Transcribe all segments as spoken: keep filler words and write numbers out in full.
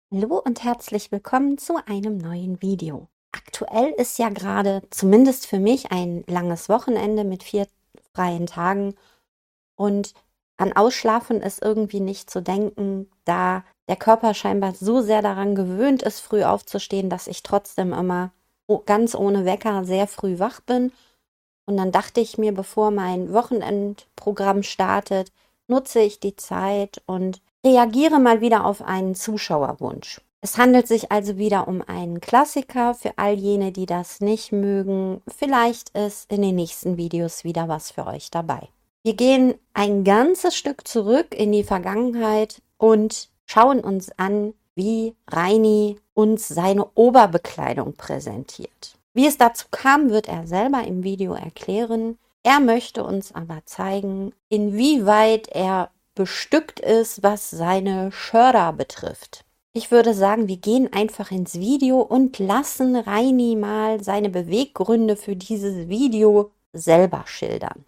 Hallo und herzlich willkommen zu einem neuen Video. Aktuell ist ja gerade, zumindest für mich, ein langes Wochenende mit vier freien Tagen und an Ausschlafen ist irgendwie nicht zu denken, da der Körper scheinbar so sehr daran gewöhnt ist, früh aufzustehen, dass ich trotzdem immer o- ganz ohne Wecker sehr früh wach bin. Und dann dachte ich mir, bevor mein Wochenendprogramm startet, nutze ich die Zeit und reagiere mal wieder auf einen Zuschauerwunsch. Es handelt sich also wieder um einen Klassiker für all jene, die das nicht mögen. Vielleicht ist in den nächsten Videos wieder was für euch dabei. Wir gehen ein ganzes Stück zurück in die Vergangenheit und schauen uns an, wie Reini uns seine Oberbekleidung präsentiert. Wie es dazu kam, wird er selber im Video erklären. Er möchte uns aber zeigen, inwieweit er bestückt ist, was seine Schörder betrifft. Ich würde sagen, wir gehen einfach ins Video und lassen Reini mal seine Beweggründe für dieses Video selber schildern.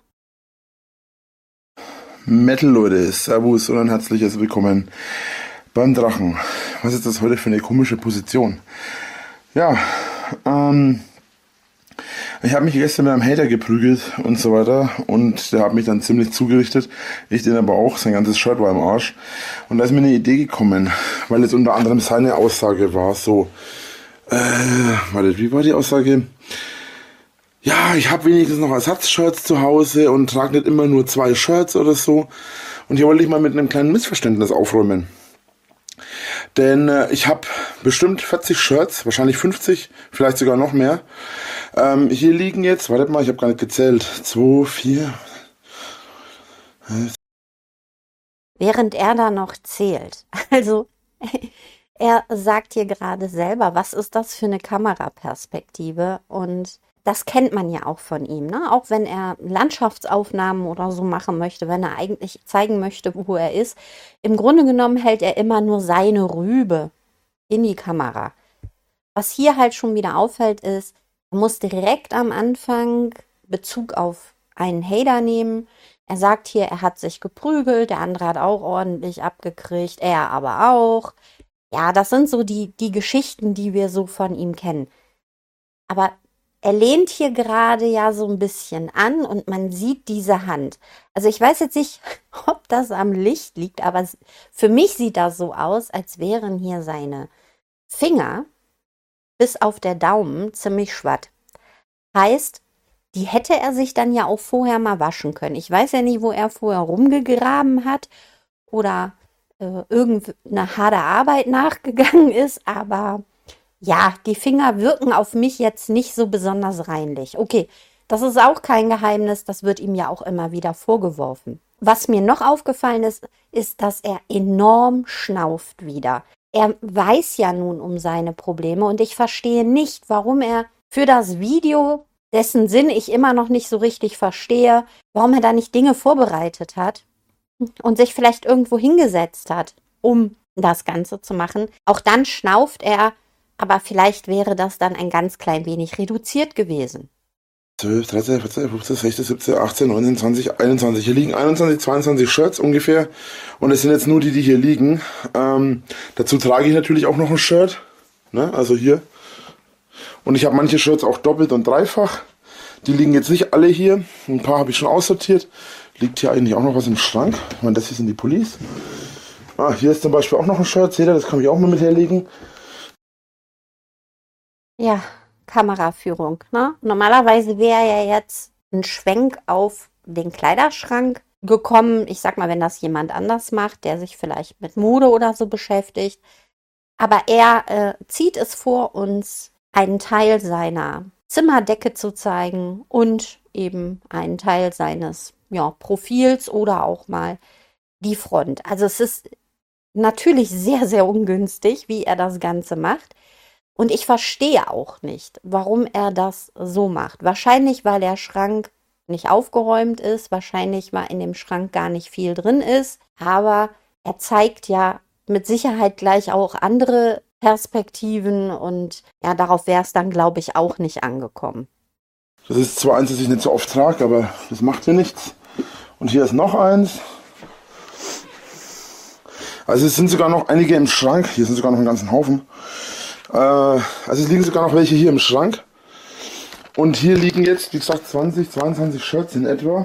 Metal Leute, Servus und ein herzliches Willkommen beim Drachen. Was ist das heute für eine komische Position? Ja, ähm, ich habe mich gestern mit einem Hater geprügelt und so weiter und der hat mich dann ziemlich zugerichtet. Ich den aber auch, sein ganzes Shirt war im Arsch. Und da ist mir eine Idee gekommen, weil jetzt unter anderem seine Aussage war so, äh, warte, wie war die Aussage? Ja, ich habe wenigstens noch Ersatzshirts zu Hause und trage nicht immer nur zwei Shirts oder so. Und hier wollte ich mal mit einem kleinen Missverständnis aufräumen. Denn äh, ich habe bestimmt vierzig Shirts, wahrscheinlich fünfzig, vielleicht sogar noch mehr. Ähm, hier liegen jetzt, wartet mal, ich habe gar nicht gezählt, zwei, vier. Während er da noch zählt. Also, er sagt hier gerade selber, was ist das für eine Kameraperspektive? Und das kennt man ja auch von ihm, ne? Auch wenn er Landschaftsaufnahmen oder so machen möchte, wenn er eigentlich zeigen möchte, wo er ist. Im Grunde genommen hält er immer nur seine Rübe in die Kamera. Was hier halt schon wieder auffällt, ist, er muss direkt am Anfang Bezug auf einen Hater nehmen. Er sagt hier, er hat sich geprügelt, der andere hat auch ordentlich abgekriegt, er aber auch. Ja, das sind so die, die Geschichten, die wir so von ihm kennen. Aber er lehnt hier gerade ja so ein bisschen an und man sieht diese Hand. Also ich weiß jetzt nicht, ob das am Licht liegt, aber für mich sieht das so aus, als wären hier seine Finger bis auf der Daumen ziemlich schwatt. Heißt, die hätte er sich dann ja auch vorher mal waschen können. Ich weiß ja nicht, wo er vorher rumgegraben hat oder äh, irgendeine harte Arbeit nachgegangen ist, aber ja, die Finger wirken auf mich jetzt nicht so besonders reinlich. Okay, das ist auch kein Geheimnis, das wird ihm ja auch immer wieder vorgeworfen. Was mir noch aufgefallen ist, ist, dass er enorm schnauft wieder. Er weiß ja nun um seine Probleme und ich verstehe nicht, warum er für das Video, dessen Sinn ich immer noch nicht so richtig verstehe, warum er da nicht Dinge vorbereitet hat und sich vielleicht irgendwo hingesetzt hat, um das Ganze zu machen. Auch dann schnauft er, aber vielleicht wäre das dann ein ganz klein wenig reduziert gewesen. zwölf, dreizehn, vierzehn, fünfzehn, sechzehn, siebzehn, achtzehn, neunzehn, zwanzig, einundzwanzig. Hier liegen einundzwanzig, zweiundzwanzig Shirts ungefähr. Und es sind jetzt nur die, die hier liegen. Ähm, dazu trage ich natürlich auch noch ein Shirt. Ne? Also hier. Und ich habe manche Shirts auch doppelt und dreifach. Die liegen jetzt nicht alle hier. Ein paar habe ich schon aussortiert. Liegt hier eigentlich auch noch was im Schrank. Ich meine, das hier sind die Pullis. Ah, hier ist zum Beispiel auch noch ein Shirt. Seht ihr, das kann ich auch mal mit herlegen. Ja, Kameraführung, ne? Normalerweise wäre ja jetzt ein Schwenk auf den Kleiderschrank gekommen. Ich sag mal, wenn das jemand anders macht, der sich vielleicht mit Mode oder so beschäftigt. Aber er äh, zieht es vor, uns einen Teil seiner Zimmerdecke zu zeigen und eben einen Teil seines ja, Profils oder auch mal die Front. Also es ist natürlich sehr, sehr ungünstig, wie er das Ganze macht. Und ich verstehe auch nicht, warum er das so macht. Wahrscheinlich, weil der Schrank nicht aufgeräumt ist, wahrscheinlich, weil in dem Schrank gar nicht viel drin ist. Aber er zeigt ja mit Sicherheit gleich auch andere Perspektiven und ja, darauf wäre es dann, glaube ich, auch nicht angekommen. Das ist zwar eins, das ich nicht so oft trage, aber das macht mir nichts. Und hier ist noch eins. Also es sind sogar noch einige im Schrank. Hier sind sogar noch einen ganzen Haufen. Äh, also es liegen sogar noch welche hier im Schrank. Und hier liegen jetzt, wie gesagt, zwanzig, zweiundzwanzig Shirts in etwa.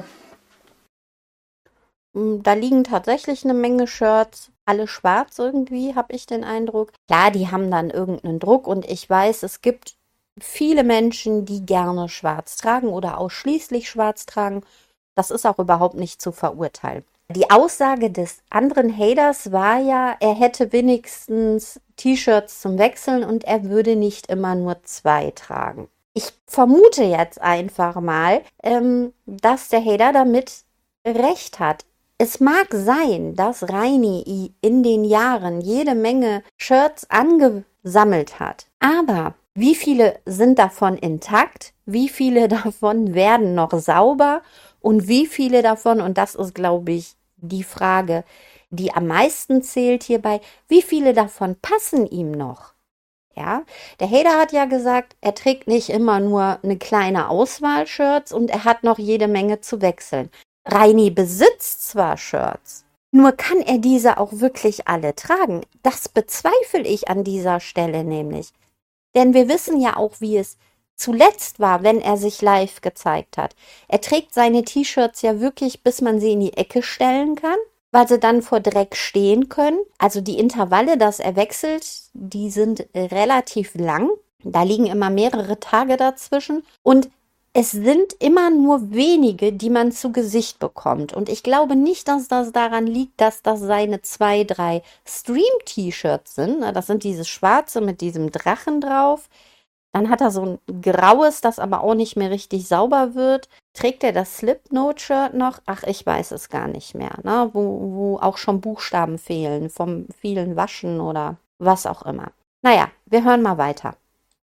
Da liegen tatsächlich eine Menge Shirts, alle schwarz irgendwie, habe ich den Eindruck. Klar, die haben dann irgendeinen Druck und ich weiß, es gibt viele Menschen, die gerne schwarz tragen oder ausschließlich schwarz tragen. Das ist auch überhaupt nicht zu verurteilen. Die Aussage des anderen Haters war ja, er hätte wenigstens T-Shirts zum Wechseln und er würde nicht immer nur zwei tragen. Ich vermute jetzt einfach mal, ähm, dass der Hater damit recht hat. Es mag sein, dass Reini in den Jahren jede Menge Shirts angesammelt hat. Aber wie viele sind davon intakt? Wie viele davon werden noch sauber? Und wie viele davon, und das ist, glaube ich, die Frage, die am meisten zählt hierbei, wie viele davon passen ihm noch? Ja, der Hater hat ja gesagt, er trägt nicht immer nur eine kleine Auswahl Shirts und er hat noch jede Menge zu wechseln. Reini besitzt zwar Shirts, nur kann er diese auch wirklich alle tragen. Das bezweifle ich an dieser Stelle nämlich. Denn wir wissen ja auch, wie es zuletzt war, wenn er sich live gezeigt hat. Er trägt seine T-Shirts ja wirklich, bis man sie in die Ecke stellen kann, weil sie dann vor Dreck stehen können. Also die Intervalle, dass er wechselt, die sind relativ lang. Da liegen immer mehrere Tage dazwischen und es sind immer nur wenige, die man zu Gesicht bekommt. Und ich glaube nicht, dass das daran liegt, dass das seine zwei, drei Stream-T-Shirts sind. Das sind dieses schwarze mit diesem Drachen drauf. Dann hat er so ein graues, das aber auch nicht mehr richtig sauber wird. Trägt er das Slipknot-Shirt noch? Ach, ich weiß es gar nicht mehr. Ne? Wo, wo auch schon Buchstaben fehlen vom vielen Waschen oder was auch immer. Naja, wir hören mal weiter.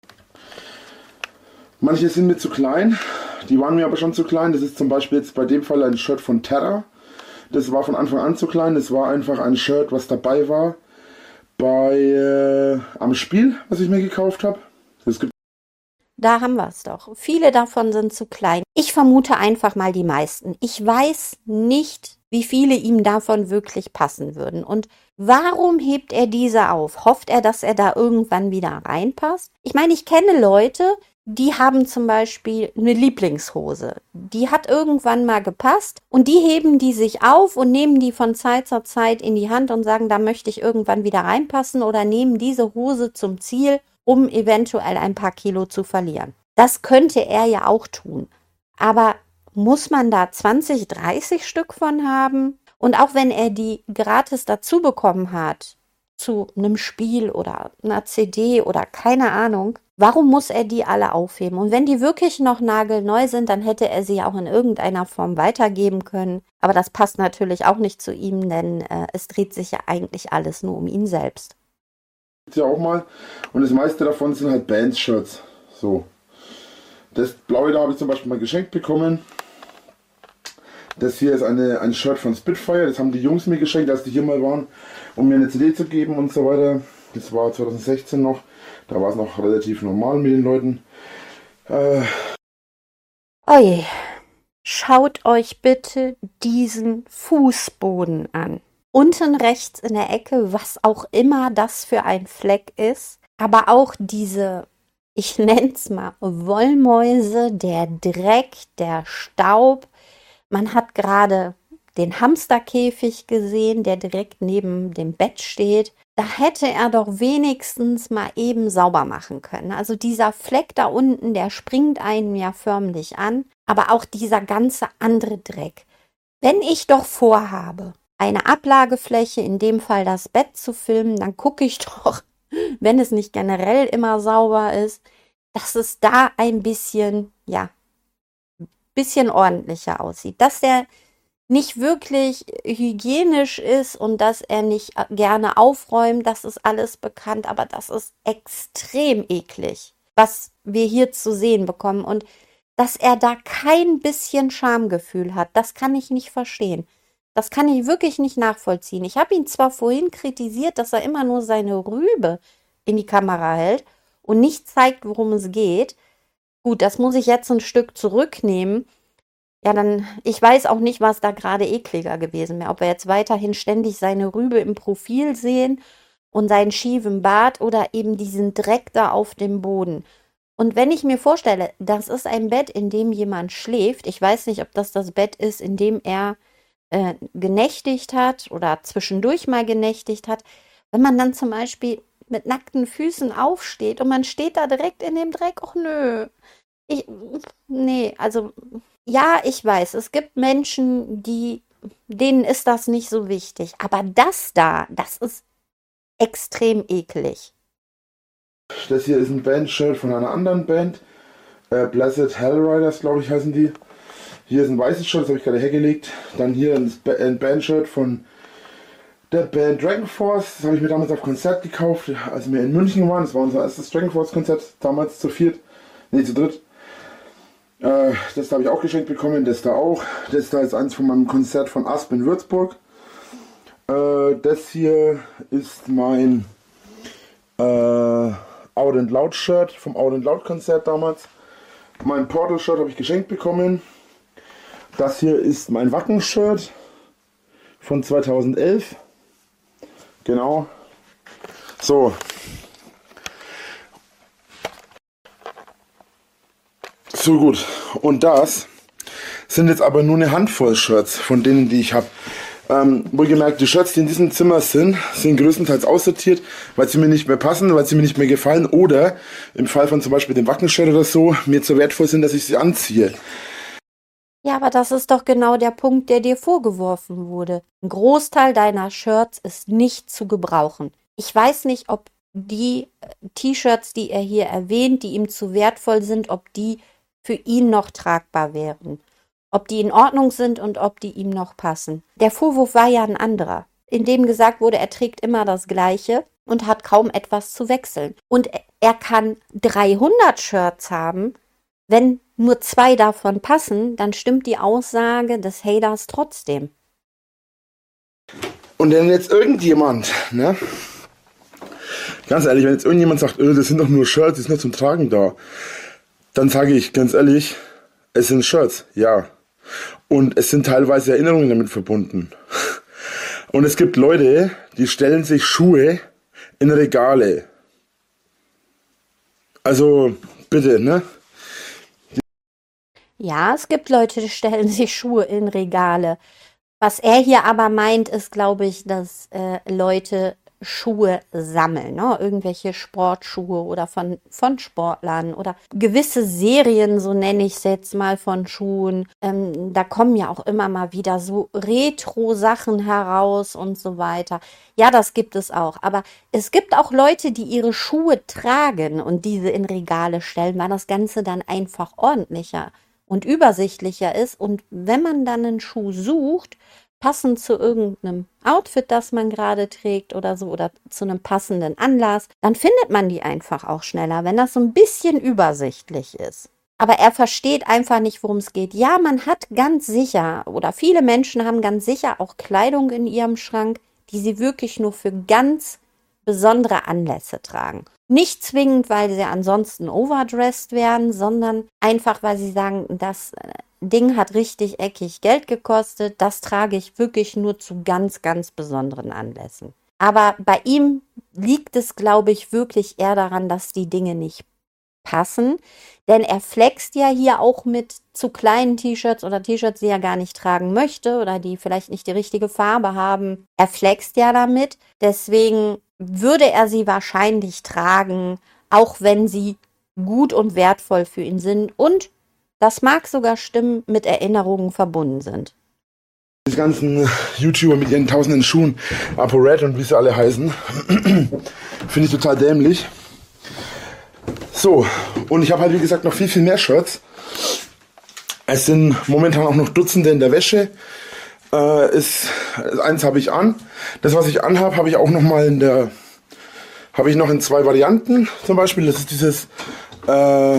Manche sind mir zu klein, die waren mir aber schon zu klein. Das ist zum Beispiel jetzt bei dem Fall ein Shirt von Terra. Das war von Anfang an zu klein. Das war einfach ein Shirt, was dabei war bei äh, am Spiel, was ich mir gekauft habe. Es gibt Da haben wir es doch. Viele davon sind zu klein. Ich vermute einfach mal die meisten. Ich weiß nicht, wie viele ihm davon wirklich passen würden. Und warum hebt er diese auf? Hofft er, dass er da irgendwann wieder reinpasst? Ich meine, ich kenne Leute, die haben zum Beispiel eine Lieblingshose. Die hat irgendwann mal gepasst und die heben die sich auf und nehmen die von Zeit zu Zeit in die Hand und sagen, da möchte ich irgendwann wieder reinpassen oder nehmen diese Hose zum Ziel, um eventuell ein paar Kilo zu verlieren. Das könnte er ja auch tun. Aber muss man da zwanzig, dreißig Stück von haben? Und auch wenn er die gratis dazu bekommen hat, zu einem Spiel oder einer C D oder keine Ahnung, warum muss er die alle aufheben? Und wenn die wirklich noch nagelneu sind, dann hätte er sie auch in irgendeiner Form weitergeben können. Aber das passt natürlich auch nicht zu ihm, denn äh, es dreht sich ja eigentlich alles nur um ihn selbst. ja auch mal. Und das meiste davon sind halt Bands-Shirts. So. Das blaue da habe ich zum Beispiel mal geschenkt bekommen. Das hier ist eine, ein Shirt von Spitfire. Das haben die Jungs mir geschenkt, als die hier mal waren, um mir eine C D zu geben und so weiter. Das war zwanzig sechzehn noch. Da war es noch relativ normal mit den Leuten. Äh. Oje, schaut euch bitte diesen Fußboden an. Unten rechts in der Ecke, was auch immer das für ein Fleck ist, aber auch diese, ich nenne es mal Wollmäuse, der Dreck, der Staub. Man hat gerade den Hamsterkäfig gesehen, der direkt neben dem Bett steht. Da hätte er doch wenigstens mal eben sauber machen können. Also dieser Fleck da unten, der springt einen ja förmlich an, aber auch dieser ganze andere Dreck. Wenn ich doch vorhabe, eine Ablagefläche, in dem Fall das Bett zu filmen, dann gucke ich doch, wenn es nicht generell immer sauber ist, dass es da ein bisschen, ja, bisschen ordentlicher aussieht. Dass der nicht wirklich hygienisch ist und dass er nicht gerne aufräumt, das ist alles bekannt, aber das ist extrem eklig, was wir hier zu sehen bekommen. Und dass er da kein bisschen Schamgefühl hat, das kann ich nicht verstehen. Das kann ich wirklich nicht nachvollziehen. Ich habe ihn zwar vorhin kritisiert, dass er immer nur seine Rübe in die Kamera hält und nicht zeigt, worum es geht. Gut, das muss ich jetzt ein Stück zurücknehmen. Ja, dann, ich weiß auch nicht, was da gerade ekliger gewesen wäre. Ob wir jetzt weiterhin ständig seine Rübe im Profil sehen und seinen schiefen Bart oder eben diesen Dreck da auf dem Boden. Und wenn ich mir vorstelle, das ist ein Bett, in dem jemand schläft, ich weiß nicht, ob das das Bett ist, in dem er äh, genächtigt hat oder zwischendurch mal genächtigt hat, wenn man dann zum Beispiel mit nackten Füßen aufsteht und man steht da direkt in dem Dreck, ach nö. Ich, nee, also ja, ich weiß, es gibt Menschen, die, denen ist das nicht so wichtig. Aber das da, das ist extrem eklig. Das hier ist ein Bandshirt von einer anderen Band. Äh, Blessed Hellriders, glaube ich, heißen die. Hier ist ein weißes Shirt, das habe ich gerade hergelegt. Dann hier ein, ein Bandshirt von der Band Dragon Force. Das habe ich mir damals auf Konzert gekauft, als wir in München waren. Das war unser erstes Dragon Force Konzert, damals zu viert, nee, zu dritt. Äh, das habe ich auch geschenkt bekommen, das da auch. Das da ist eins von meinem Konzert von Asp in Würzburg. Äh, das hier ist mein äh, Out and Loud Shirt vom Out and Loud Konzert damals. Mein Portal Shirt habe ich geschenkt bekommen. Das hier ist mein Wacken Shirt von zweitausendelf. Genau. So. So gut. Und das sind jetzt aber nur eine Handvoll Shirts von denen, die ich habe. Ähm, wohlgemerkt, die Shirts, die in diesem Zimmer sind, sind größtenteils aussortiert, weil sie mir nicht mehr passen, weil sie mir nicht mehr gefallen oder im Fall von zum Beispiel dem Wackenshirt oder so, mir zu wertvoll sind, dass ich sie anziehe. Ja, aber das ist doch genau der Punkt, der dir vorgeworfen wurde. Ein Großteil deiner Shirts ist nicht zu gebrauchen. Ich weiß nicht, ob die T-Shirts, die er hier erwähnt, die ihm zu wertvoll sind, ob die für ihn noch tragbar wären. Ob die in Ordnung sind und ob die ihm noch passen. Der Vorwurf war ja ein anderer, in dem gesagt wurde, er trägt immer das Gleiche und hat kaum etwas zu wechseln. Und er kann dreihundert Shirts haben, wenn nur zwei davon passen, dann stimmt die Aussage des Haters trotzdem. Und wenn jetzt irgendjemand, ne, ganz ehrlich, wenn jetzt irgendjemand sagt, öh, das sind doch nur Shirts, die sind nur zum Tragen da, dann sage ich ganz ehrlich, es sind Shirts, ja. Und es sind teilweise Erinnerungen damit verbunden. Und es gibt Leute, die stellen sich Schuhe in Regale. Also, bitte, ne? Ja, es gibt Leute, die stellen sich Schuhe in Regale. Was er hier aber meint, ist, glaube ich, dass äh, Leute Schuhe sammeln, ne? Irgendwelche Sportschuhe oder von, von Sportlern oder gewisse Serien, so nenne ich es jetzt mal, von Schuhen. Ähm, da kommen ja auch immer mal wieder so Retro-Sachen heraus und so weiter. Ja, das gibt es auch. Aber es gibt auch Leute, die ihre Schuhe tragen und diese in Regale stellen, weil das Ganze dann einfach ordentlicher und übersichtlicher ist. Und wenn man dann einen Schuh sucht, passend zu irgendeinem Outfit, das man gerade trägt oder so, oder zu einem passenden Anlass, dann findet man die einfach auch schneller, wenn das so ein bisschen übersichtlich ist. Aber er versteht einfach nicht, worum es geht. Ja, man hat ganz sicher, oder viele Menschen haben ganz sicher auch Kleidung in ihrem Schrank, die sie wirklich nur für ganz besondere Anlässe tragen. Nicht zwingend, weil sie ansonsten overdressed werden, sondern einfach, weil sie sagen, das Ding hat richtig eckig Geld gekostet, das trage ich wirklich nur zu ganz, ganz besonderen Anlässen. Aber bei ihm liegt es, glaube ich, wirklich eher daran, dass die Dinge nicht passen, denn er flext ja hier auch mit zu kleinen T-Shirts oder T-Shirts, die er gar nicht tragen möchte oder die vielleicht nicht die richtige Farbe haben. Er flext ja damit, deswegen würde er sie wahrscheinlich tragen, auch wenn sie gut und wertvoll für ihn sind und das mag sogar stimmen, mit Erinnerungen verbunden sind. Die ganzen YouTuber mit ihren tausenden Schuhen, ApoRed und wie sie alle heißen, finde ich total dämlich. So, und ich habe halt wie gesagt noch viel, viel mehr Shirts. Es sind momentan auch noch Dutzende in der Wäsche. Äh, ist, eins habe ich an. Das, was ich anhabe, habe ich auch noch mal in der, habe ich noch in zwei Varianten. Zum Beispiel, das ist dieses, äh,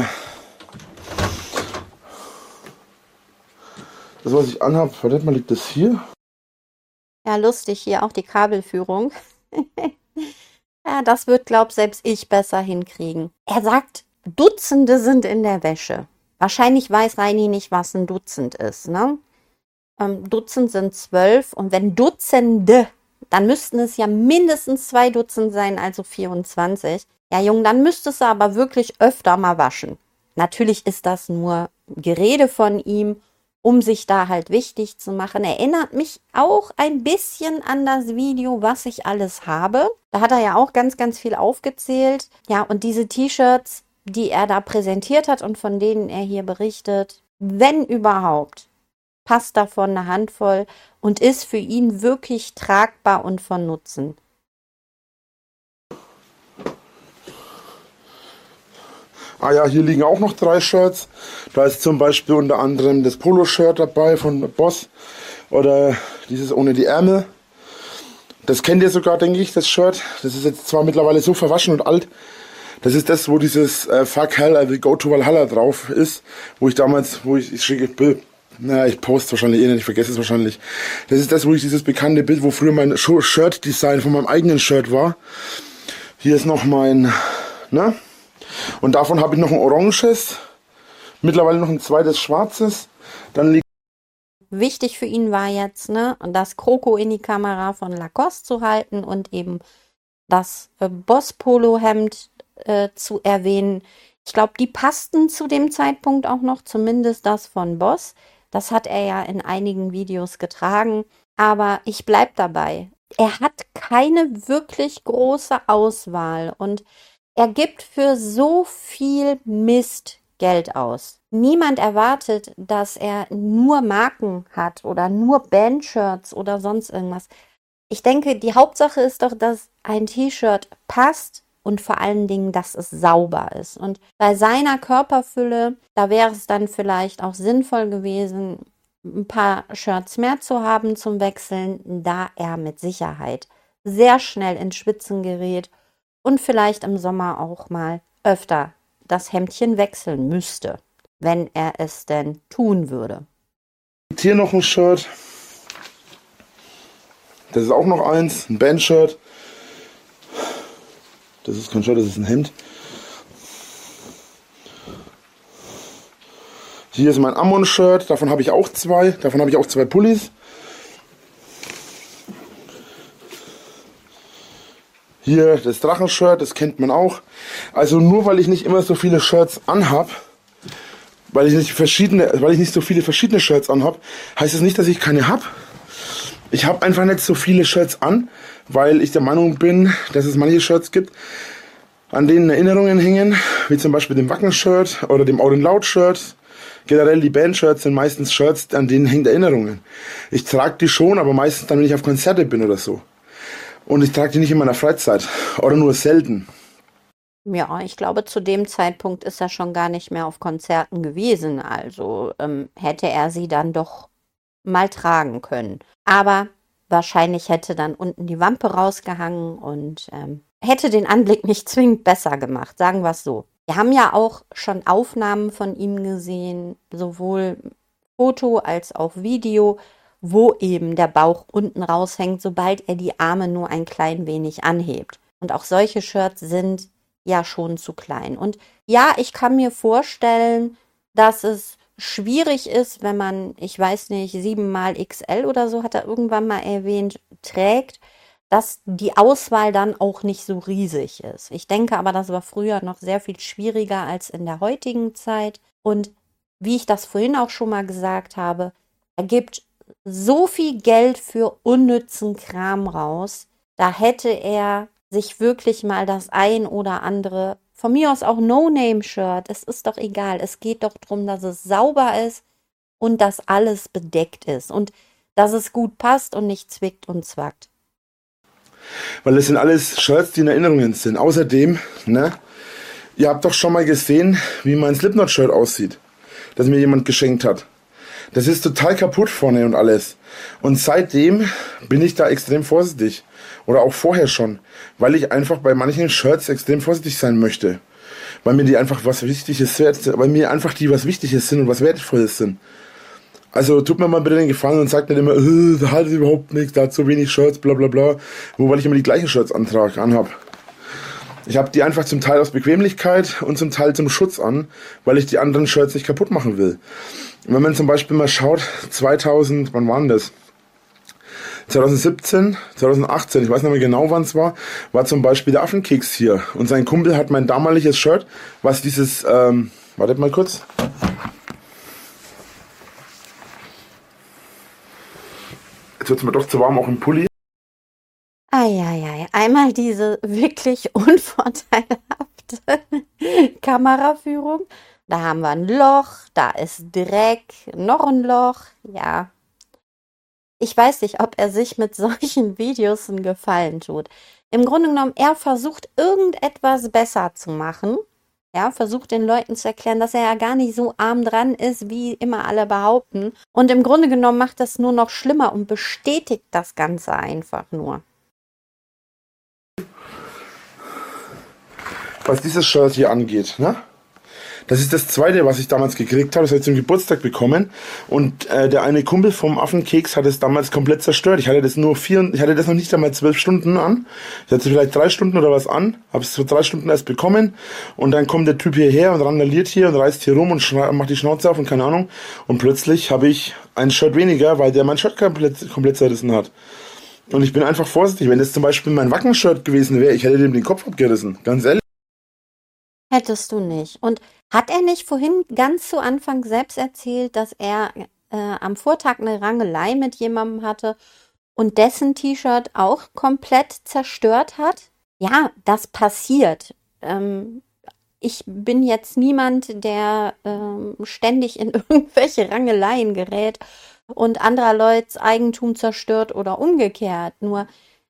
das, was ich anhabe, warte mal, liegt das hier? Ja, lustig hier auch die Kabelführung. Ja, das wird, glaub selbst ich besser hinkriegen. Er sagt, Dutzende sind in der Wäsche. Wahrscheinlich weiß Reini nicht, was ein Dutzend ist, ne? Ähm, Dutzend sind zwölf und wenn Dutzende, dann müssten es ja mindestens zwei Dutzend sein, also vierundzwanzig. Ja, Junge, dann müsstest du aber wirklich öfter mal waschen. Natürlich ist das nur Gerede von ihm, um sich da halt wichtig zu machen. Erinnert mich auch ein bisschen an das Video, was ich alles habe. Da hat er ja auch ganz, ganz viel aufgezählt. Ja, und diese T-Shirts, die er da präsentiert hat und von denen er hier berichtet, wenn überhaupt, passt davon eine Handvoll und ist für ihn wirklich tragbar und von Nutzen. Ah ja, hier liegen auch noch drei Shirts. Da ist zum Beispiel unter anderem das Polo-Shirt dabei von Boss oder dieses ohne die Ärmel. Das kennt ihr sogar, denke ich, das Shirt. Das ist jetzt zwar mittlerweile so verwaschen und alt. Das ist das, wo dieses äh, Fuck Hell, I will go to Valhalla drauf ist. Wo ich damals, wo ich, ich schicke Bild, naja, ich poste wahrscheinlich eh nicht, ich vergesse es wahrscheinlich. Das ist das, wo ich dieses bekannte Bild, wo früher mein Shirt-Design von meinem eigenen Shirt war. Hier ist noch mein, ne? Und davon habe ich noch ein oranges, mittlerweile noch ein zweites schwarzes. Dann liegt Wichtig für ihn war jetzt, ne, das Kroko in die Kamera von Lacoste zu halten und eben das äh, Boss-Polo-Hemd äh, zu erwähnen. Ich glaube, die passten zu dem Zeitpunkt auch noch, zumindest das von Boss. Das hat er ja in einigen Videos getragen. Aber ich bleib dabei. Er hat keine wirklich große Auswahl und er gibt für so viel Mist Geld aus. Niemand erwartet, dass er nur Marken hat oder nur Bandshirts oder sonst irgendwas. Ich denke, die Hauptsache ist doch, dass ein T-Shirt passt und vor allen Dingen, dass es sauber ist. Und bei seiner Körperfülle, da wäre es dann vielleicht auch sinnvoll gewesen, ein paar Shirts mehr zu haben zum Wechseln, da er mit Sicherheit sehr schnell ins Schwitzen gerät und vielleicht im Sommer auch mal öfter das Hemdchen wechseln müsste, wenn er es denn tun würde. hier noch ein Shirt. Das ist auch noch eins, ein Bandshirt. Das ist kein Shirt, das ist ein Hemd. Hier ist mein Ammon-Shirt, davon habe ich auch zwei. Davon habe ich auch zwei Pullis. Hier das Drachenshirt, das kennt man auch. Also nur weil ich nicht immer so viele Shirts anhab, weil ich nicht verschiedene, weil ich nicht so viele verschiedene Shirts anhab, heißt es das nicht, dass ich keine hab. Ich habe einfach nicht so viele Shirts an, weil ich der Meinung bin, dass es manche Shirts gibt, an denen Erinnerungen hängen, wie zum Beispiel dem Wacken-Shirt oder dem Out 'n Loud-Shirt. Generell die Band-Shirts sind meistens Shirts, an denen hängen Erinnerungen. Ich trage die schon, aber meistens dann, wenn ich auf Konzerte bin oder so. Und ich trage die nicht in meiner Freizeit oder nur selten. Ja, ich glaube, zu dem Zeitpunkt ist er schon gar nicht mehr auf Konzerten gewesen. Also ähm, hätte er sie dann doch mal tragen können. Aber wahrscheinlich hätte dann unten die Wampe rausgehangen und ähm, hätte den Anblick nicht zwingend besser gemacht, sagen wir es so. Wir haben ja auch schon Aufnahmen von ihm gesehen, sowohl Foto als auch Video, wo eben der Bauch unten raushängt, sobald er die Arme nur ein klein wenig anhebt. Und auch solche Shirts sind ja schon zu klein. Und ja, ich kann mir vorstellen, dass es schwierig ist, wenn man, ich weiß nicht, sieben mal X L oder so, hat er irgendwann mal erwähnt, trägt, dass die Auswahl dann auch nicht so riesig ist. Ich denke aber, das war früher noch sehr viel schwieriger als in der heutigen Zeit. Und wie ich das vorhin auch schon mal gesagt habe, er gibt so viel Geld für unnützen Kram raus, da hätte er sich wirklich mal das ein oder andere, von mir aus auch No-Name-Shirt, es ist doch egal, es geht doch darum, dass es sauber ist und dass alles bedeckt ist und dass es gut passt und nicht zwickt und zwackt. Weil das sind alles Shirts, die in Erinnerungen sind. Außerdem, ne, ihr habt doch schon mal gesehen, wie mein Slipknot-Shirt aussieht, das mir jemand geschenkt hat. Das ist total kaputt vorne und alles. Und seitdem bin ich da extrem vorsichtig. Oder auch vorher schon. Weil ich einfach bei manchen Shirts extrem vorsichtig sein möchte. Weil mir die einfach was Wichtiges sind. Weil mir einfach die was Wichtiges sind und was Wertvolles sind. Also tut mir mal bitte den Gefallen und sagt nicht immer, äh, da hat überhaupt nichts, da hat so wenig Shirts, bla bla bla. Nur weil ich immer die gleichen Shirts antrage, anhab. Ich habe die einfach zum Teil aus Bequemlichkeit und zum Teil zum Schutz an, weil ich die anderen Shirts nicht kaputt machen will. Und wenn man zum Beispiel mal schaut, zweitausend, wann waren das? zwanzig siebzehn, zwanzig achtzehn, ich weiß nicht mehr genau, wann es war, war zum Beispiel der Affenkeks hier. Und sein Kumpel hat mein damaliges Shirt, was dieses, ähm, wartet mal kurz. Jetzt wird es mir doch zu warm, auch im Pulli. Eieiei, einmal diese wirklich unvorteilhafte Kameraführung. Da haben wir ein Loch, da ist Dreck, noch ein Loch, ja. Ich weiß nicht, ob er sich mit solchen Videos einen Gefallen tut. Im Grunde genommen, er versucht irgendetwas besser zu machen. Ja, versucht den Leuten zu erklären, dass er ja gar nicht so arm dran ist, wie immer alle behaupten. Und im Grunde genommen macht das nur noch schlimmer und bestätigt das Ganze einfach nur. Was dieses Shirt hier angeht, ne? Das ist das zweite, was ich damals gekriegt habe. Das habe ich zum Geburtstag bekommen. Und äh, der eine Kumpel vom Affenkeks hat es damals komplett zerstört. Ich hatte das nur vier, ich hatte das noch nicht einmal zwölf Stunden an. Ich hatte vielleicht drei Stunden oder was an. Habe es so drei Stunden erst bekommen. Und dann kommt der Typ hierher und randaliert hier und reißt hier rum und macht die Schnauze auf und keine Ahnung. Und plötzlich habe ich ein Shirt weniger, weil der mein Shirt komplett, komplett zerrissen hat. Und ich bin einfach vorsichtig. Wenn das zum Beispiel mein Wacken-Shirt gewesen wäre, ich hätte dem den Kopf abgerissen. Ganz ehrlich. Hättest du nicht. Und hat er nicht vorhin ganz zu Anfang selbst erzählt, dass er äh, am Vortag eine Rangelei mit jemandem hatte und dessen T-Shirt auch komplett zerstört hat? Ja, das passiert. Ähm, ich bin jetzt niemand, der ähm, ständig in irgendwelche Rangeleien gerät und anderer Leute Eigentum zerstört oder umgekehrt. Nur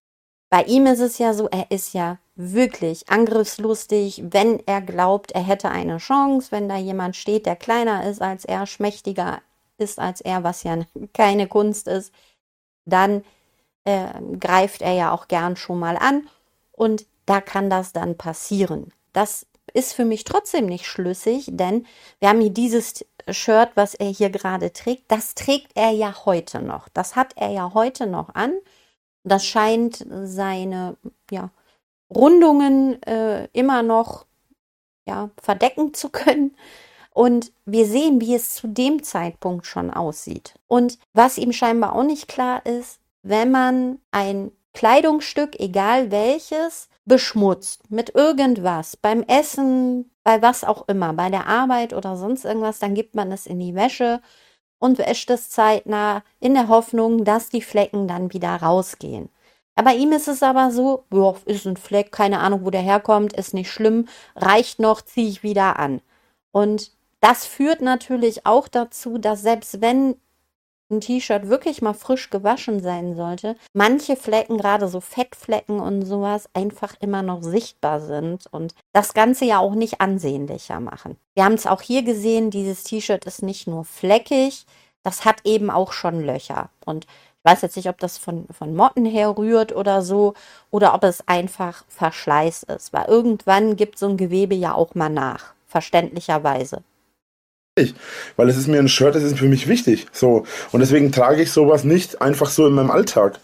bei ihm ist es ja so, er ist ja wirklich angriffslustig, wenn er glaubt, er hätte eine Chance, wenn da jemand steht, der kleiner ist als er, schmächtiger ist als er, was ja keine Kunst ist, dann äh, greift er ja auch gern schon mal an und da kann das dann passieren. Das ist für mich trotzdem nicht schlüssig, denn wir haben hier dieses Shirt, was er hier gerade trägt, das trägt er ja heute noch. Das hat er ja heute noch an. Das scheint seine, ja, Rundungen äh, immer noch ja, verdecken zu können. Und wir sehen, wie es zu dem Zeitpunkt schon aussieht. Und was ihm scheinbar auch nicht klar ist, wenn man ein Kleidungsstück, egal welches, beschmutzt mit irgendwas, beim Essen, bei was auch immer, bei der Arbeit oder sonst irgendwas, dann gibt man es in die Wäsche und wäscht es zeitnah in der Hoffnung, dass die Flecken dann wieder rausgehen. Bei ihm ist es aber so, ja, ist ein Fleck, keine Ahnung, wo der herkommt, ist nicht schlimm, reicht noch, ziehe ich wieder an. Und das führt natürlich auch dazu, dass selbst wenn ein T-Shirt wirklich mal frisch gewaschen sein sollte, manche Flecken, gerade so Fettflecken und sowas, einfach immer noch sichtbar sind und das Ganze ja auch nicht ansehnlicher machen. Wir haben es auch hier gesehen, dieses T-Shirt ist nicht nur fleckig, das hat eben auch schon Löcher. Und ich weiß jetzt nicht, ob das von, von Motten herrührt oder so, oder ob es einfach Verschleiß ist, weil irgendwann gibt so ein Gewebe ja auch mal nach, verständlicherweise. Weil es ist mir ein Shirt, das ist für mich wichtig. So. Und deswegen trage ich sowas nicht einfach so in meinem Alltag.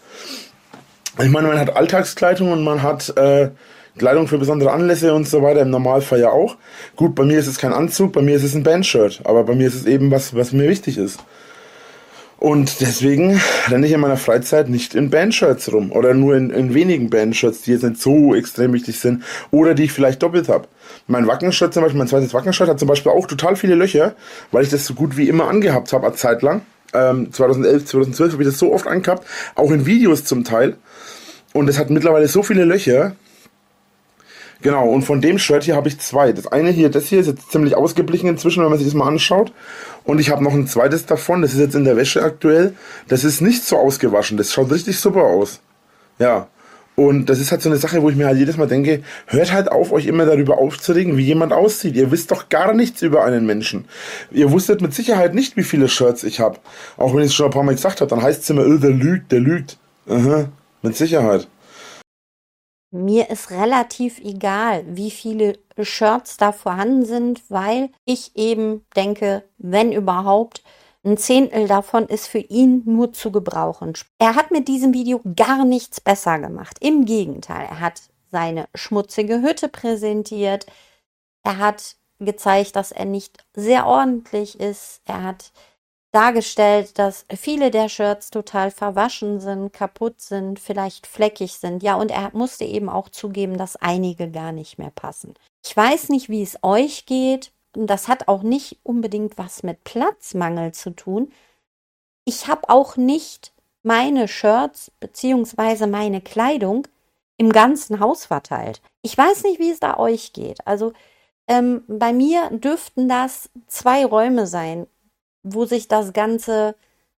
Ich meine, man hat Alltagskleidung und man hat äh, Kleidung für besondere Anlässe und so weiter, im Normalfall ja auch. Gut, bei mir ist es kein Anzug, bei mir ist es ein Bandshirt, aber bei mir ist es eben was, was mir wichtig ist. Und deswegen renne ich in meiner Freizeit nicht in Bandshirts rum oder nur in, in wenigen Bandshirts, die jetzt nicht so extrem wichtig sind oder die ich vielleicht doppelt habe. Mein Wackenshirt zum Beispiel, mein zweites Wackenshirt hat zum Beispiel auch total viele Löcher, weil ich das so gut wie immer angehabt habe, eine Zeit lang. Ähm, zweitausendelf, zweitausendzwölf habe ich das so oft angehabt, auch in Videos zum Teil. Und es hat mittlerweile so viele Löcher. Genau, und von dem Shirt hier habe ich zwei. Das eine hier, das hier ist jetzt ziemlich ausgeblichen inzwischen, wenn man sich das mal anschaut. Und ich habe noch ein zweites davon, das ist jetzt in der Wäsche aktuell. Das ist nicht so ausgewaschen, das schaut richtig super aus. Ja, und das ist halt so eine Sache, wo ich mir halt jedes Mal denke, hört halt auf, euch immer darüber aufzuregen, wie jemand aussieht. Ihr wisst doch gar nichts über einen Menschen. Ihr wusstet mit Sicherheit nicht, wie viele Shirts ich habe. Auch wenn ich es schon ein paar Mal gesagt habe, dann heißt es immer, oh, der lügt, der lügt. Aha, mit Sicherheit. Mir ist relativ egal, wie viele Shirts da vorhanden sind, weil ich eben denke, wenn überhaupt, ein Zehntel davon ist für ihn nur zu gebrauchen. Er hat mit diesem Video gar nichts besser gemacht. Im Gegenteil, er hat seine schmutzige Hütte präsentiert. Er hat gezeigt, dass er nicht sehr ordentlich ist. Er hat dargestellt, dass viele der Shirts total verwaschen sind, kaputt sind, vielleicht fleckig sind. Ja, und er musste eben auch zugeben, dass einige gar nicht mehr passen. Ich weiß nicht, wie es euch geht. Und das hat auch nicht unbedingt was mit Platzmangel zu tun. Ich habe auch nicht meine Shirts bzw. meine Kleidung im ganzen Haus verteilt. Ich weiß nicht, wie es da euch geht. Also ähm, bei mir dürften das zwei Räume sein, wo sich das Ganze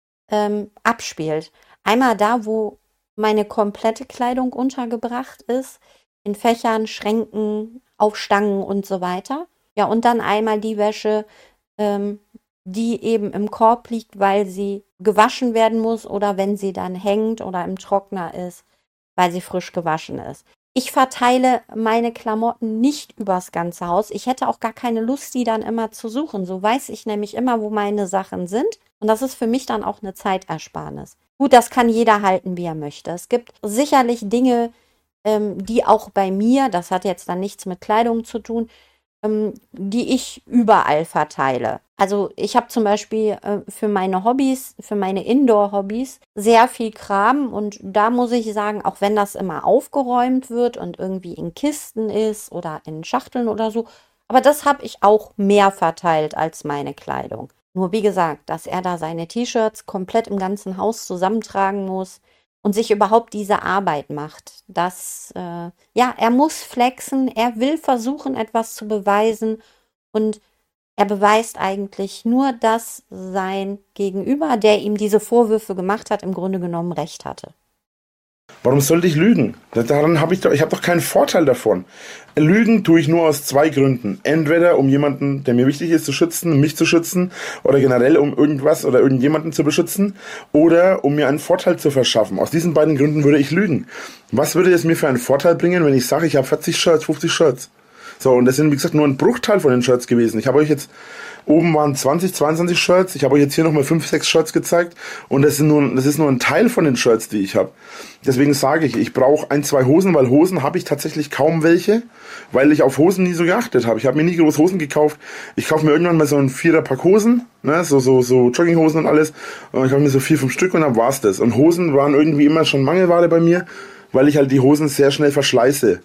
ähm, abspielt. Einmal da, wo meine komplette Kleidung untergebracht ist, in Fächern, Schränken, auf Stangen und so weiter. Ja, und dann einmal die Wäsche, ähm, die eben im Korb liegt, weil sie gewaschen werden muss oder wenn sie dann hängt oder im Trockner ist, weil sie frisch gewaschen ist. Ich verteile meine Klamotten nicht übers ganze Haus. Ich hätte auch gar keine Lust, die dann immer zu suchen. So weiß ich nämlich immer, wo meine Sachen sind. Und das ist für mich dann auch eine Zeitersparnis. Gut, das kann jeder halten, wie er möchte. Es gibt sicherlich Dinge, ähm, die auch bei mir, das hat jetzt dann nichts mit Kleidung zu tun, ähm, die ich überall verteile. Also ich habe zum Beispiel äh, für meine Hobbys, für meine Indoor-Hobbys sehr viel Kram und da muss ich sagen, auch wenn das immer aufgeräumt wird und irgendwie in Kisten ist oder in Schachteln oder so, aber das habe ich auch mehr verteilt als meine Kleidung. Nur wie gesagt, dass er da seine T-Shirts komplett im ganzen Haus zusammentragen muss und sich überhaupt diese Arbeit macht. Das, äh, ja, er muss flexen, er will versuchen, etwas zu beweisen und er beweist eigentlich nur, dass sein Gegenüber, der ihm diese Vorwürfe gemacht hat, im Grunde genommen recht hatte. Warum sollte ich lügen? Daran habe ich doch, ich habe doch keinen Vorteil davon. Lügen tue ich nur aus zwei Gründen. Entweder um jemanden, der mir wichtig ist, zu schützen, mich zu schützen oder generell um irgendwas oder irgendjemanden zu beschützen oder um mir einen Vorteil zu verschaffen. Aus diesen beiden Gründen würde ich lügen. Was würde es mir für einen Vorteil bringen, wenn ich sage, ich habe vierzig Shirts, fünfzig Shirts? So, und das sind, wie gesagt, nur ein Bruchteil von den Shirts gewesen. Ich habe euch jetzt, oben waren zwanzig, zweiundzwanzig Shirts, ich habe euch jetzt hier nochmal fünf, sechs Shirts gezeigt und das, sind nur, das ist nur ein Teil von den Shirts, die ich habe. Deswegen sage ich, ich brauche ein, zwei Hosen, weil Hosen habe ich tatsächlich kaum welche, weil ich auf Hosen nie so geachtet habe. Ich habe mir nie groß Hosen gekauft. Ich kaufe mir irgendwann mal so ein Vierer-Pack Hosen, ne, so, so, so Jogginghosen und alles. Und ich kaufe mir so vier, fünf Stück und dann war's das. Und Hosen waren irgendwie immer schon Mangelware bei mir, weil ich halt die Hosen sehr schnell verschleiße.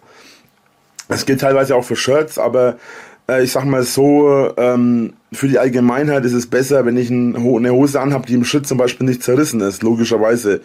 Es gilt teilweise auch für Shirts, aber äh, ich sag mal so, ähm, für die Allgemeinheit ist es besser, wenn ich ein, eine Hose anhabe, die im Schritt zum Beispiel nicht zerrissen ist, logischerweise.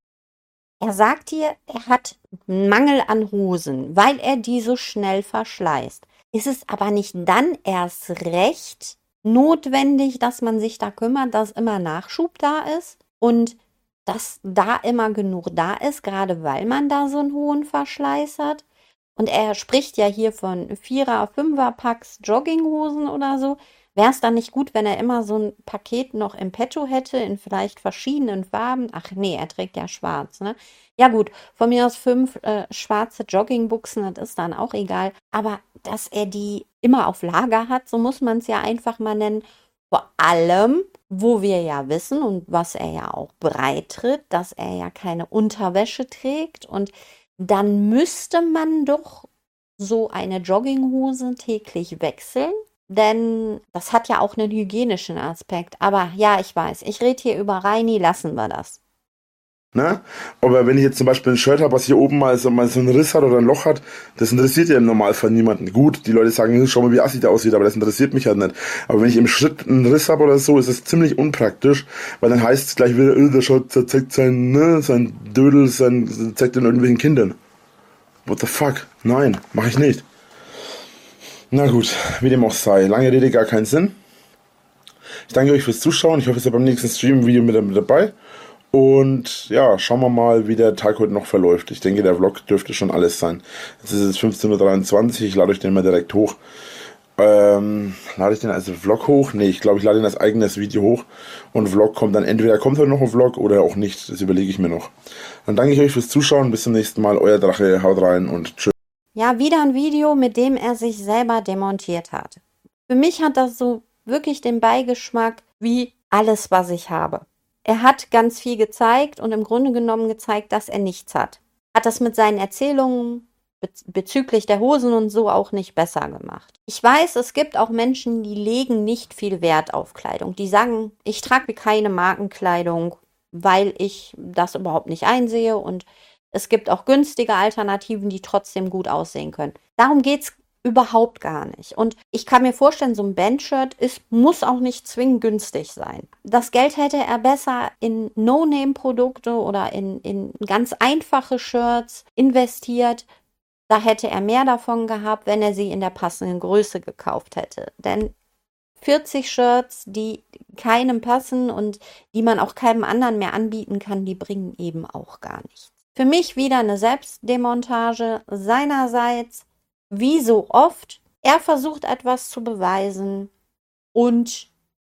Er sagt dir, er hat einen Mangel an Hosen, weil er die so schnell verschleißt. Ist es aber nicht dann erst recht notwendig, dass man sich da kümmert, dass immer Nachschub da ist und dass da immer genug da ist, gerade weil man da so einen hohen Verschleiß hat? Und er spricht ja hier von Vierer-, Fünfer-Packs Jogginghosen oder so. Wäre es dann nicht gut, wenn er immer so ein Paket noch im Petto hätte, in vielleicht verschiedenen Farben? Ach nee, er trägt ja schwarz, ne? Ja gut, von mir aus fünf äh, schwarze Joggingbuchsen, das ist dann auch egal. Aber dass er die immer auf Lager hat, so muss man es ja einfach mal nennen. Vor allem, wo wir ja wissen und was er ja auch breitritt, dass er ja keine Unterwäsche trägt und dann müsste man doch so eine Jogginghose täglich wechseln, denn das hat ja auch einen hygienischen Aspekt. Aber ja, ich weiß, ich rede hier über Reini, lassen wir das. Ne? Aber wenn ich jetzt zum Beispiel ein Shirt habe, was hier oben mal so, mal so einen Riss hat oder ein Loch hat, das interessiert ja im Normalfall niemanden. Gut, die Leute sagen, schau mal, wie assig der aussieht, aber das interessiert mich halt nicht. Aber wenn ich im Schritt einen Riss habe oder so, ist es ziemlich unpraktisch, weil dann heißt es gleich wieder, der schaut, der zeigt sein, ne, sein Dödel, sein, zeigt den irgendwelchen Kindern. What the fuck? Nein, mache ich nicht. Na gut, wie dem auch sei. Lange Rede, gar keinen Sinn. Ich danke euch fürs Zuschauen. Ich hoffe, ihr seid beim nächsten Stream-Video mit dabei. Und ja, schauen wir mal, wie der Tag heute noch verläuft. Ich denke, der Vlog dürfte schon alles sein. Jetzt ist es fünfzehn Uhr dreiundzwanzig. Ich lade euch den mal direkt hoch. Ähm, lade ich den als Vlog hoch? Nee, ich glaube, ich lade ihn als eigenes Video hoch. Und Vlog kommt dann, entweder kommt heute noch ein Vlog oder auch nicht. Das überlege ich mir noch. Dann danke ich euch fürs Zuschauen. Bis zum nächsten Mal. Euer Drache. Haut rein und tschüss. Ja, wieder ein Video, mit dem er sich selber demontiert hat. Für mich hat das so wirklich den Beigeschmack wie alles, was ich habe. Er hat ganz viel gezeigt und im Grunde genommen gezeigt, dass er nichts hat. Hat das mit seinen Erzählungen bez- bezüglich der Hosen und so auch nicht besser gemacht. Ich weiß, es gibt auch Menschen, die legen nicht viel Wert auf Kleidung. Die sagen, ich trage keine Markenkleidung, weil ich das überhaupt nicht einsehe, und es gibt auch günstige Alternativen, die trotzdem gut aussehen können. Darum geht's überhaupt gar nicht. Und ich kann mir vorstellen, so ein Bandshirt ist, muss auch nicht zwingend günstig sein. Das Geld hätte er besser in No-Name-Produkte oder in, in ganz einfache Shirts investiert. Da hätte er mehr davon gehabt, wenn er sie in der passenden Größe gekauft hätte. Denn vierzig Shirts, die keinem passen und die man auch keinem anderen mehr anbieten kann, die bringen eben auch gar nichts. Für mich wieder eine Selbstdemontage seinerseits. Wie so oft, er versucht etwas zu beweisen und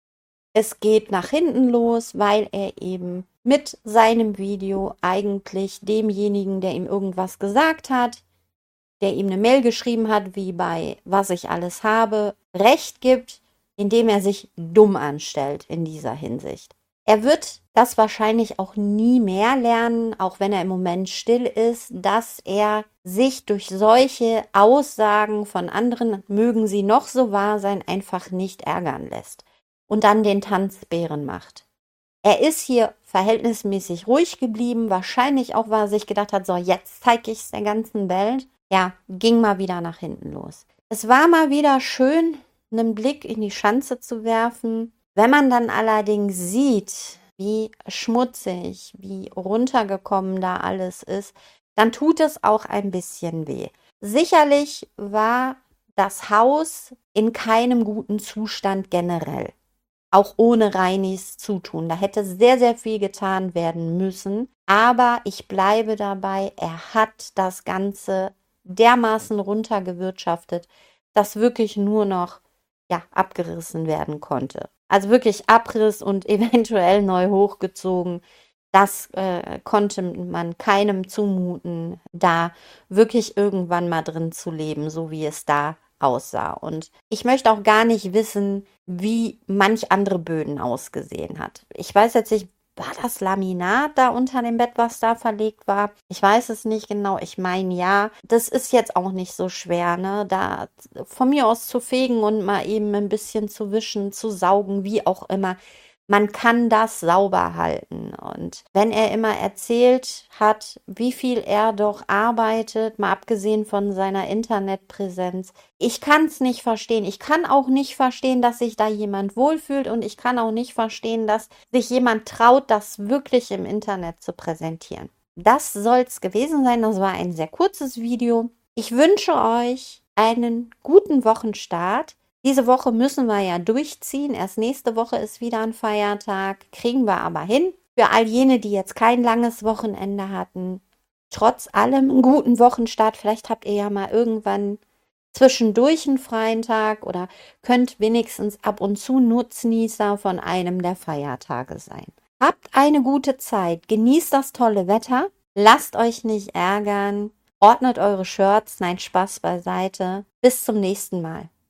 es geht nach hinten los, weil er eben mit seinem Video eigentlich demjenigen, der ihm irgendwas gesagt hat, der ihm eine Mail geschrieben hat, wie bei Was ich alles habe, Recht gibt, indem er sich dumm anstellt in dieser Hinsicht. Er wird das wahrscheinlich auch nie mehr lernen, auch wenn er im Moment still ist, dass er sich durch solche Aussagen von anderen, mögen sie noch so wahr sein, einfach nicht ärgern lässt und dann den Tanzbären macht. Er ist hier verhältnismäßig ruhig geblieben, wahrscheinlich auch, weil er sich gedacht hat, so, jetzt zeige ich es der ganzen Welt. Ja, ging mal wieder nach hinten los. Es war mal wieder schön, einen Blick in die Schanze zu werfen. Wenn man dann allerdings sieht, wie schmutzig, wie runtergekommen da alles ist, dann tut es auch ein bisschen weh. Sicherlich war das Haus in keinem guten Zustand generell, auch ohne Reinis Zutun. Da hätte sehr, sehr viel getan werden müssen, aber ich bleibe dabei, er hat das Ganze dermaßen runtergewirtschaftet, dass wirklich nur noch ja, abgerissen werden konnte. Also wirklich Abriss und eventuell neu hochgezogen. Das äh, konnte man keinem zumuten, da wirklich irgendwann mal drin zu leben, so wie es da aussah. Und ich möchte auch gar nicht wissen, wie manch andere Böden ausgesehen hat. Ich weiß jetzt nicht, war das Laminat da unter dem Bett, was da verlegt war? Ich weiß es nicht genau. Ich meine, ja, das ist jetzt auch nicht so schwer, ne? Da von mir aus zu fegen und mal eben ein bisschen zu wischen, zu saugen, wie auch immer. Man kann das sauber halten. Und wenn er immer erzählt hat, wie viel er doch arbeitet, mal abgesehen von seiner Internetpräsenz, ich kann es nicht verstehen. Ich kann auch nicht verstehen, dass sich da jemand wohlfühlt, und ich kann auch nicht verstehen, dass sich jemand traut, das wirklich im Internet zu präsentieren. Das soll es gewesen sein. Das war ein sehr kurzes Video. Ich wünsche euch einen guten Wochenstart. Diese Woche müssen wir ja durchziehen. Erst nächste Woche ist wieder ein Feiertag. Kriegen wir aber hin. Für all jene, die jetzt kein langes Wochenende hatten, trotz allem einen guten Wochenstart. Vielleicht habt ihr ja mal irgendwann zwischendurch einen freien Tag oder könnt wenigstens ab und zu Nutznießer von einem der Feiertage sein. Habt eine gute Zeit. Genießt das tolle Wetter. Lasst euch nicht ärgern. Ordnet eure Shirts. Nein, Spaß beiseite. Bis zum nächsten Mal.